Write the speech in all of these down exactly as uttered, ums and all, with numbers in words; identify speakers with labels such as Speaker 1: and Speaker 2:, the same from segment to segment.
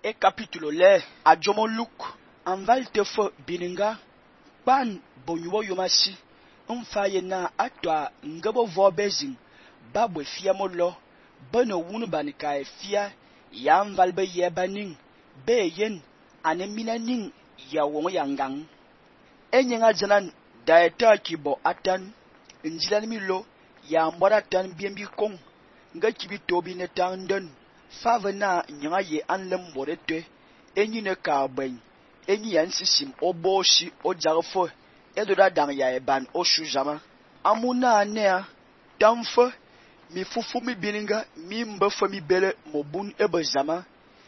Speaker 1: e capítulo le a jomo Luke en val te fo bininga ban bonyubo yomasi mfaye na atwa ngabo vo bezin babwe fia molo bano wunu ban kai fia ya mval be ye banin be yen anemina nin ya won yangang enyenga janan daeta kibo atan injilan milo ya mbora tan biembi kong nga kibi tobi ne tandon fava na nyanga ye anlem morete enyi ne ka ben enyi yan sisim oboshi ojarfo edoda dang ya eban oshu jama amuna ne tamfo mi fufu mi bininga mi mbafo mi bele mobun ebe zama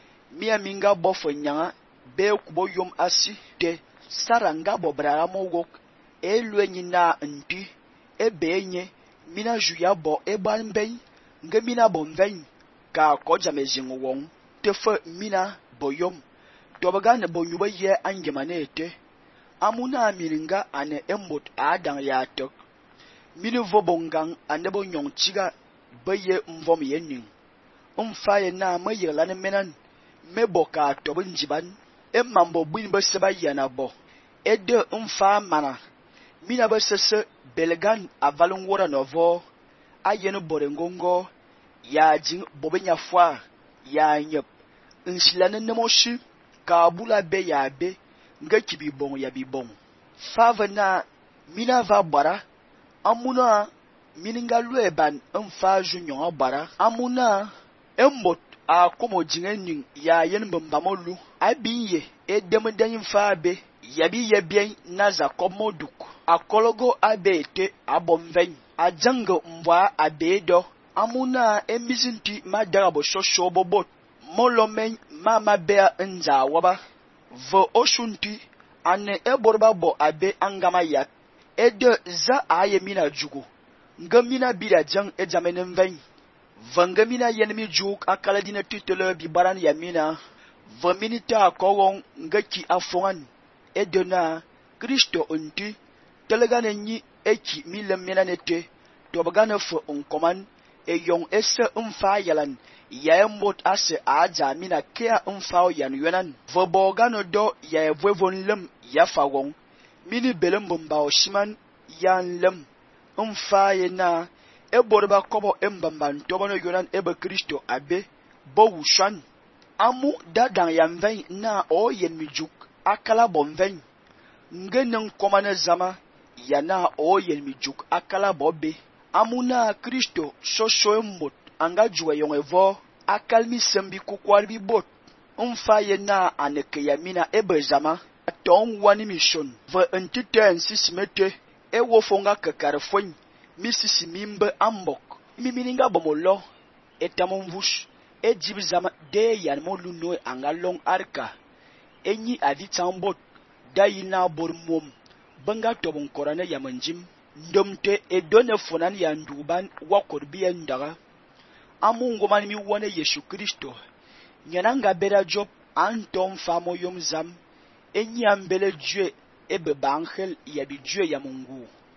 Speaker 1: mi aminga bofo nyanga be kubo yom asi te saranga bobrara mogok elwe nyina nti ebenye mina juya bo eban ben nga mina bonven ka koja mezingo won tefa mina boyom tobaga ne bonyuba ye angemanete amuna miringa ane embot adan ya tok mini vobongang ane bo nyongchiga baye mvom yenin umfaye na mayela ne menan meboka tobin jiban emmambo bin ba seba yana bo ede umfa mana mina ba sese belgan avalun wora novo ayenu borengongo ya jin bobenya fwa ya nyep insilane nemoshi kabula be ya be nga kibi bon ya bi bon fava na mina va bara amuna mininga lueban mfa junyo bara amuna embot a komo jingenin ya yen mbamolu abiye edemden fa be yabi yebien naza komoduk akologo abete abomven ajango mbwa abedo amuna emizinti madarabo shosho bobot molomen mama bea nza waba vo oshunti ane eborba bo abe angama yak ede za aye mina jugu ngamina bida jang ejamenen ven vangamina yenmi juk akala dina tutele bi baran yamina vaminita kowon ngaki afongan edena Kristo unti telegane nyi eki milemena nete tobagana fo unkoman e yon ese umfa yalan yayembot ase aja mina kea umfa yan yonan vobogano do ya vwevon lem ya fawon mini belembomba oshiman yan lem umfa yena eborba kobo embamban tobono yonan ebe Kristo abe bo wushan amu dadan yanven na o yenmijuk akala bonven ngenen komane zama yana o yenmijuk akala bobe amuna Kristo shosho mbot anga juwe yongevo akalmi sembi kukwarbi bot umfa yena aneke yamina ebe zama aton wani mission va entiten sisimete e wofonga kakarfon misisi mimbe ambok mimininga bomolo etamomvush e jibzama de yan moluno angalong arka enyi aditambot dayina bormom banga tobon korane yamanjim ndomte edone fonan yanduban wakorbiya ndaga amungo manimi wone Yesu Kristo nyananga bera job antom famo yom zam enyi ambele jue ebe bangel yabi jue ya Mungu